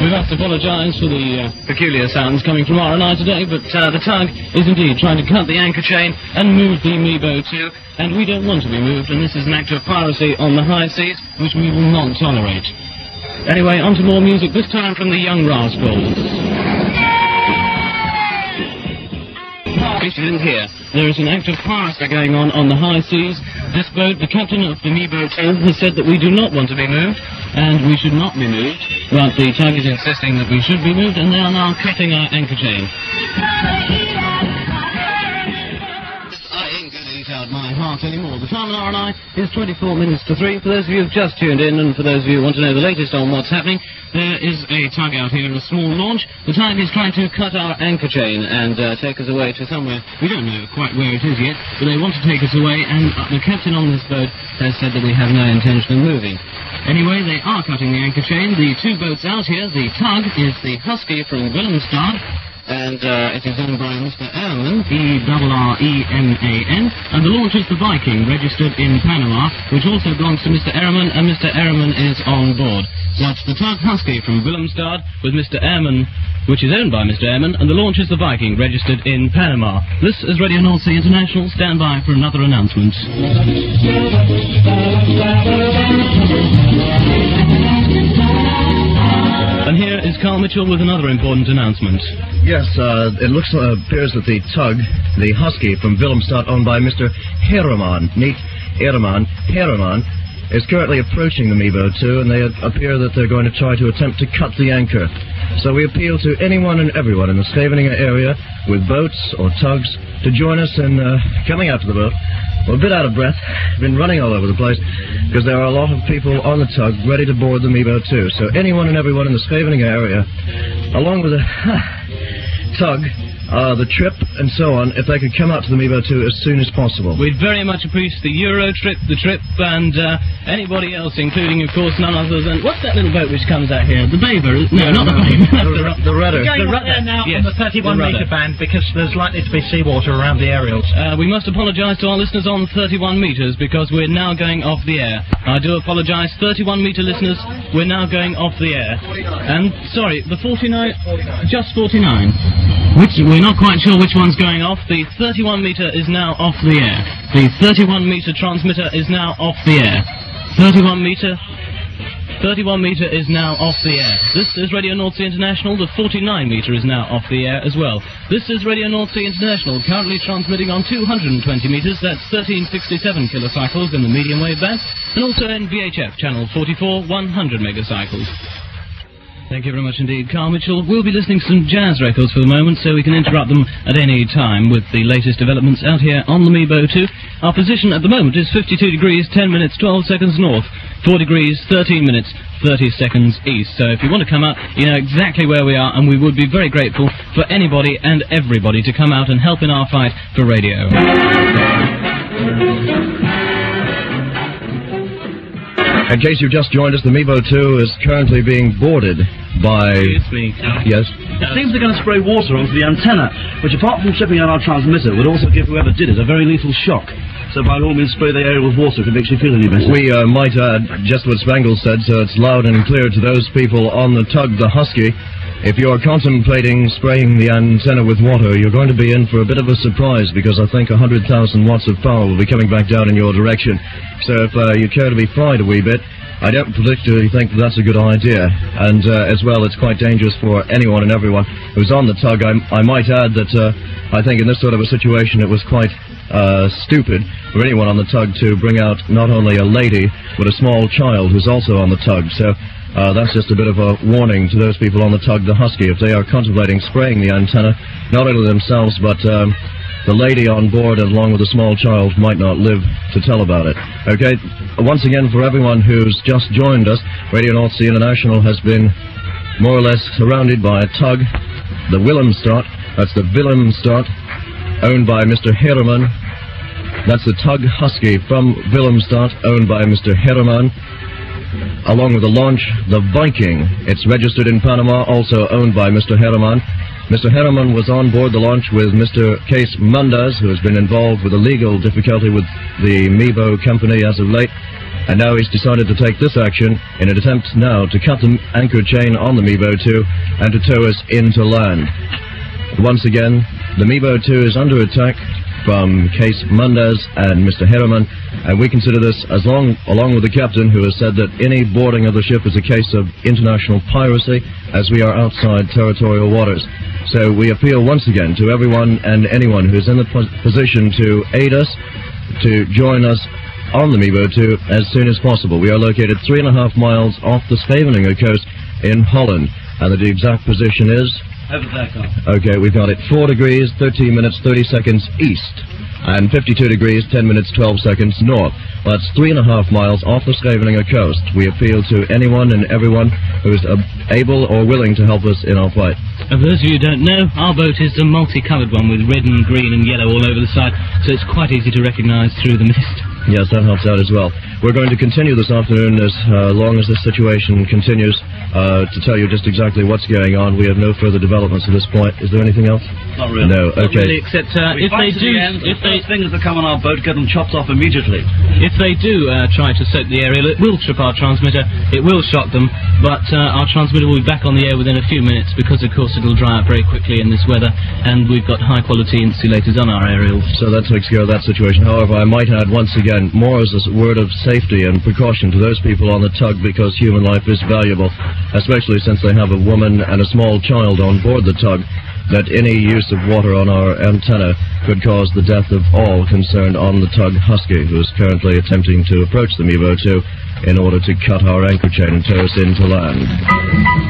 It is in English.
We must apologise for the peculiar sounds coming from R&I today, but the tug is indeed trying to cut the anchor chain and move the Mebo 2, and we don't want to be moved, and this is an act of piracy on the high seas, which we will not tolerate. Anyway, on to more music, this time from the Young Rascals. In case you didn't hear, there is an act of piracy going on the high seas. This boat, the captain of the Mebo 2, has said that we do not want to be moved, and we should not be moved, but the tug is insisting that we should be moved, and they are now cutting our anchor chain. I ain't going to eat out my heart anymore. The time on R&I is 24 minutes to 3. For those of you who've just tuned in, and for those of you who want to know the latest on what's happening, there is a tug out here in a small launch. The tug is trying to cut our anchor chain and take us away to somewhere. We don't know quite where it is yet, but they want to take us away, and the captain on this boat has said that we have no intention of moving. Anyway, they are cutting the anchor chain. The two boats out here, the tug is the Husky from Willemstad, and it is owned by Mr. Ehrman, E-R-R-E-M-A-N, and the launch is the Viking, registered in Panama, which also belongs to Mr. Ehrman, and Mr. Ehrman is on board. That's the tug Husky from Willemstad with Mr. Ehrman, which is owned by Mr. Ehrman, and the launch is the Viking, registered in Panama. This is Radio North Sea International. Stand by for another announcement. And here is Carl Mitchell with another important announcement. Yes, it appears that the tug, the Husky from Willemstad, owned by Mr. Herreman, is currently approaching the Mebo 2, and they appear that they're going to try to attempt to cut the anchor. So we appeal to anyone and everyone in the Scheveningen area with boats or tugs to join us in coming out to the boat. We're a bit out of breath, been running all over the place, because there are a lot of people on the tug ready to board the Mebo 2. So anyone and everyone in the Scheveningen area, along with a tug, the trip, and so on, if they could come out to the Mebo 2 as soon as possible. We'd very much appreciate the Euro trip, the trip, and anybody else, including, of course, none other than... What's that little boat which comes out here? The Baver? No, not the Baver. The rudder. We're going right there now on the 31-metre band because there's likely to be seawater around the aerials. We must apologise to our listeners on 31 metres because we're now going off the air. I do apologise, 31-metre listeners, we're now going off the air. And, sorry, the 49... Just 49. We're not quite sure which one's going off. The 31-metre is now off the air. The 31-metre transmitter is now off the air. 31-metre is now off the air. This is Radio North Sea International. The 49-metre is now off the air as well. This is Radio North Sea International, currently transmitting on 220 metres. That's 1367 kilocycles in the medium wave band, and also in VHF channel 44, 100 megacycles. Thank you very much indeed, Carl Mitchell. We'll be listening to some jazz records for the moment, so we can interrupt them at any time with the latest developments out here on the Mebo 2. Our position at the moment is 52 degrees, 10 minutes, 12 seconds north, 4 degrees, 13 minutes, 30 seconds east. So if you want to come out, you know exactly where we are, and we would be very grateful for anybody and everybody to come out and help in our fight for radio. In case you've just joined us, the Mebo 2 is currently being boarded by... Excuse me. Yes? It seems they're going to spray water onto the antenna, which apart from tripping out our transmitter, would also give whoever did it a very lethal shock. So by all means spray the area with water if it makes you feel any better. We might add just what Spangle said, so it's loud and clear to those people on the tug, the Husky. If you're contemplating spraying the antenna with water, you're going to be in for a bit of a surprise, because I think 100,000 watts of power will be coming back down in your direction. So if you care to be fried a wee bit, I don't particularly think that's a good idea. And as well, it's quite dangerous for anyone and everyone who's on the tug. I might add that I think in this sort of a situation it was quite stupid for anyone on the tug to bring out not only a lady, but a small child who's also on the tug. So that's just a bit of a warning to those people on the tug, the Husky, if they are contemplating spraying the antenna, not only themselves, but the lady on board along with a small child might not live to tell about it. Okay, once again, for everyone who's just joined us, Radio North Sea International has been more or less surrounded by a tug, the Willemstad. That's the Willemstad, owned by Mr. Herreman. That's the tug Husky from Willemstad, owned by Mr. Herreman. Along with the launch, the Viking. It's registered in Panama, also owned by Mr. Herreman. Mr. Herreman was on board the launch with Mr. Kees Manders, who has been involved with a legal difficulty with the Mebo company as of late. And now he's decided to take this action in an attempt now to cut the anchor chain on the Mebo 2 and to tow us into land. Once again, the Mebo 2 is under attack from Case Mundez and Mr. Herriman, and we consider this along with the captain, who has said that any boarding of the ship is a case of international piracy, as we are outside territorial waters. So we appeal once again to everyone and anyone who is in the position to aid us, to join us on the Mebo 2 as soon as possible. We are located 3.5 miles off the Scheveningen coast in Holland, and the exact position is... Over there, Carl. Okay, we've got it 4 degrees, 13 minutes, 30 seconds east, and 52 degrees, 10 minutes, 12 seconds north. That's 3.5 miles off the Scheveningen coast. We appeal to anyone and everyone who is able or willing to help us in our fight. For those of you who don't know, our boat is a multicoloured one with red and green and yellow all over the side, so it's quite easy to recognise through the mist. Yes, that helps out as well. We're going to continue this afternoon as long as this situation continues to tell you just exactly what's going on. We have no further developments at this point. Is there anything else? Not really. No, okay. Not really, except if they do... If those things that come on our boat, get them chopped off immediately. If they do try to soak the aerial, it will trip our transmitter, it will shock them, but our transmitter will be back on the air within a few minutes because, of course, it'll dry out very quickly in this weather, and we've got high-quality insulators on our aerials. So that takes care of that situation. However, I might add once again, more as a word of safety and precaution to those people on the tug, because human life is valuable, especially since they have a woman and a small child on board the tug, that any use of water on our antenna could cause the death of all concerned on the tug Husky, who is currently attempting to approach the Mebo 2 in order to cut our anchor chain and tow us into land.